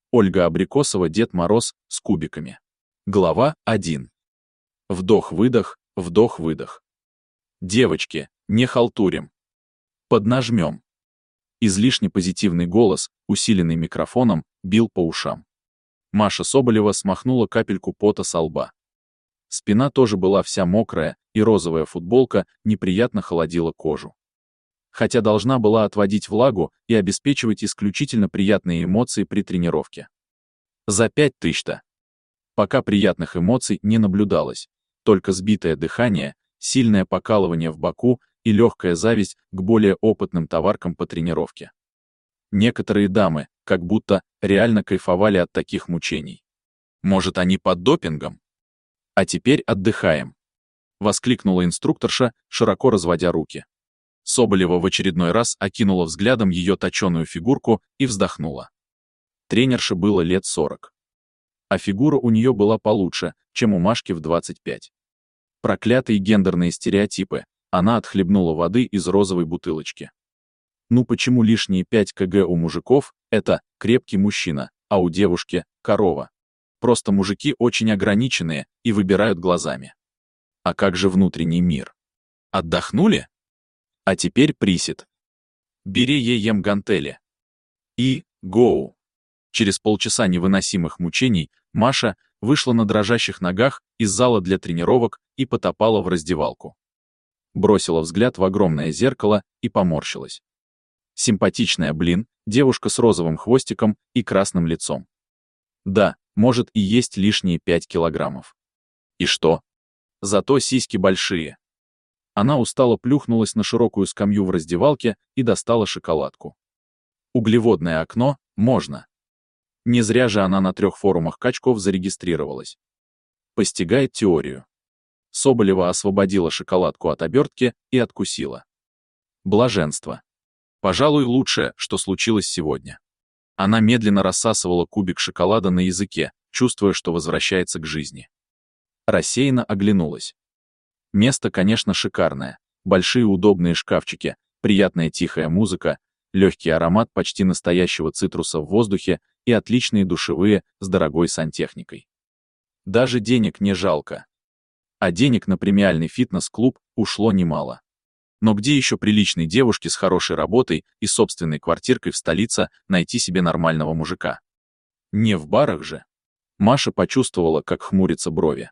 Ольга Абрикосова, Дед Мороз с кубиками. Глава 1. Вдох-выдох, вдох-выдох. Девочки, не халтурим. Поднажмем. Излишне позитивный голос, усиленный микрофоном, бил по ушам. Маша Соболева смахнула капельку пота со лба. Спина тоже была вся мокрая, и розовая футболка неприятно холодила кожу. Хотя должна была отводить влагу и обеспечивать исключительно приятные эмоции при тренировке. За 5000-то. Пока приятных эмоций не наблюдалось, только сбитое дыхание, сильное покалывание в боку и легкая зависть к более опытным товаркам по тренировке. Некоторые дамы, как будто, реально кайфовали от таких мучений. Может, они под допингом? А теперь отдыхаем. Воскликнула инструкторша, широко разводя руки. Соболева в очередной раз окинула взглядом ее точеную фигурку и вздохнула. Тренерше было лет 40. А фигура у нее была получше, чем у Машки в 25. Проклятые гендерные стереотипы. Она отхлебнула воды из розовой бутылочки. Ну почему лишние 5 кг у мужиков – это крепкий мужчина, а у девушки – корова? Просто мужики очень ограниченные и выбирают глазами. А как же внутренний мир? Отдохнули? А теперь присед. Бери ем гантели. И гоу. Через полчаса невыносимых мучений Маша вышла на дрожащих ногах из зала для тренировок и потопала в раздевалку. Бросила взгляд в огромное зеркало и поморщилась. Симпатичная, девушка с розовым хвостиком и красным лицом. Да, может и есть лишние 5 килограммов. И что? Зато сиськи большие. Она устало плюхнулась на широкую скамью в раздевалке и достала шоколадку. Углеводное окно можно. Не зря же она на 3 форумах качков зарегистрировалась. Постигает теорию. Соболева освободила шоколадку от обертки и откусила. Блаженство. Пожалуй, лучшее, что случилось сегодня. Она медленно рассасывала кубик шоколада на языке, чувствуя, что возвращается к жизни. Рассеянно оглянулась. Место, конечно, шикарное. Большие удобные шкафчики, приятная тихая музыка, легкий аромат почти настоящего цитруса в воздухе и отличные душевые с дорогой сантехникой. Даже денег не жалко. А денег на премиальный фитнес-клуб ушло немало. Но где еще приличной девушке с хорошей работой и собственной квартиркой в столице найти себе нормального мужика? Не в барах же. Маша почувствовала, как хмурятся брови.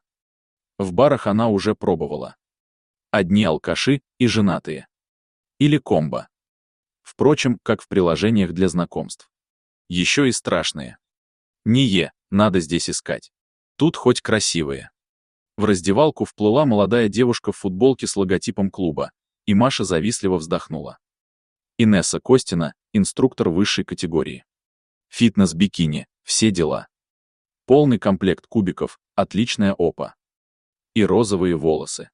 В барах она уже пробовала. Одни алкаши и женатые. Или комбо. Впрочем, как в приложениях для знакомств. Еще и страшные. Надо здесь искать. Тут хоть красивые. В раздевалку вплыла молодая девушка в футболке с логотипом клуба, и Маша завистливо вздохнула. Инесса Костина, инструктор высшей категории. Фитнес-бикини, все дела. Полный комплект кубиков, отличная опа. И розовые волосы.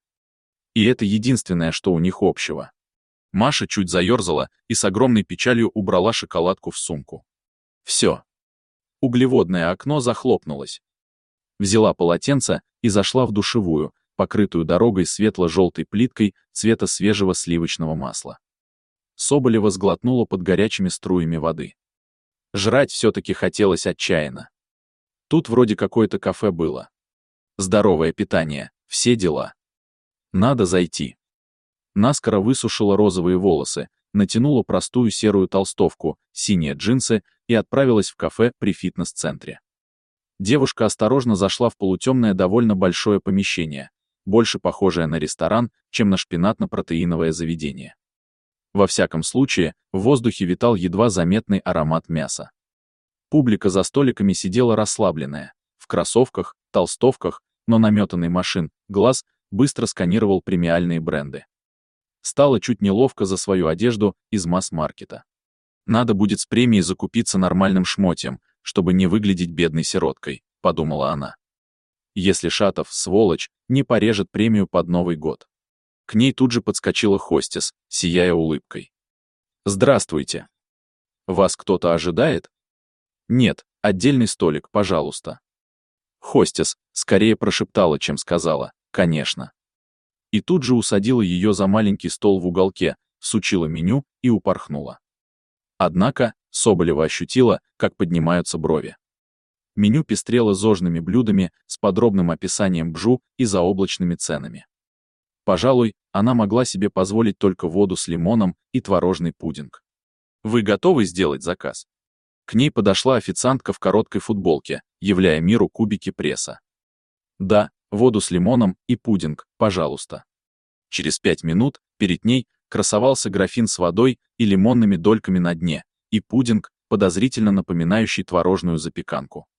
И это единственное, что у них общего. Маша чуть заерзала и с огромной печалью убрала шоколадку в сумку. Все. Углеводное окно захлопнулось. Взяла полотенце и зашла в душевую, покрытую дорогой светло-желтой плиткой цвета свежего сливочного масла. Соболева сглотнула под горячими струями воды. Жрать все-таки хотелось отчаянно. Тут вроде какое-то кафе было. Здоровое питание, все дела. Надо зайти. Наскоро высушила розовые волосы, натянула простую серую толстовку, синие джинсы и отправилась в кафе при фитнес-центре. Девушка осторожно зашла в полутемное довольно большое помещение, больше похожее на ресторан, чем на шпинатно-протеиновое заведение. Во всяком случае, в воздухе витал едва заметный аромат мяса. Публика за столиками сидела расслабленная, в кроссовках, толстовках, но наметанный машин, глаз быстро сканировал премиальные бренды. Стало чуть неловко за свою одежду из масс-маркета. Надо будет с премией закупиться нормальным шмотьем, чтобы не выглядеть бедной сироткой, подумала она. Если Шатов, сволочь, не порежет премию под Новый год. К ней тут же подскочила хостес, сияя улыбкой. «Здравствуйте. Вас кто-то ожидает?» «Нет, отдельный столик, пожалуйста». Хостес скорее прошептала, чем сказала «конечно». И тут же усадила ее за маленький стол в уголке, всучила меню и упорхнула. Однако Соболева ощутила, как поднимаются брови. Меню пестрело зожными блюдами с подробным описанием бжу и заоблачными ценами. Пожалуй, она могла себе позволить только воду с лимоном и творожный пудинг. «Вы готовы сделать заказ?» К ней подошла официантка в короткой футболке, являя миру кубики пресса. «Да, воду с лимоном и пудинг, пожалуйста». Через 5 минут перед ней красовался графин с водой и лимонными дольками на дне, и пудинг, подозрительно напоминающий творожную запеканку.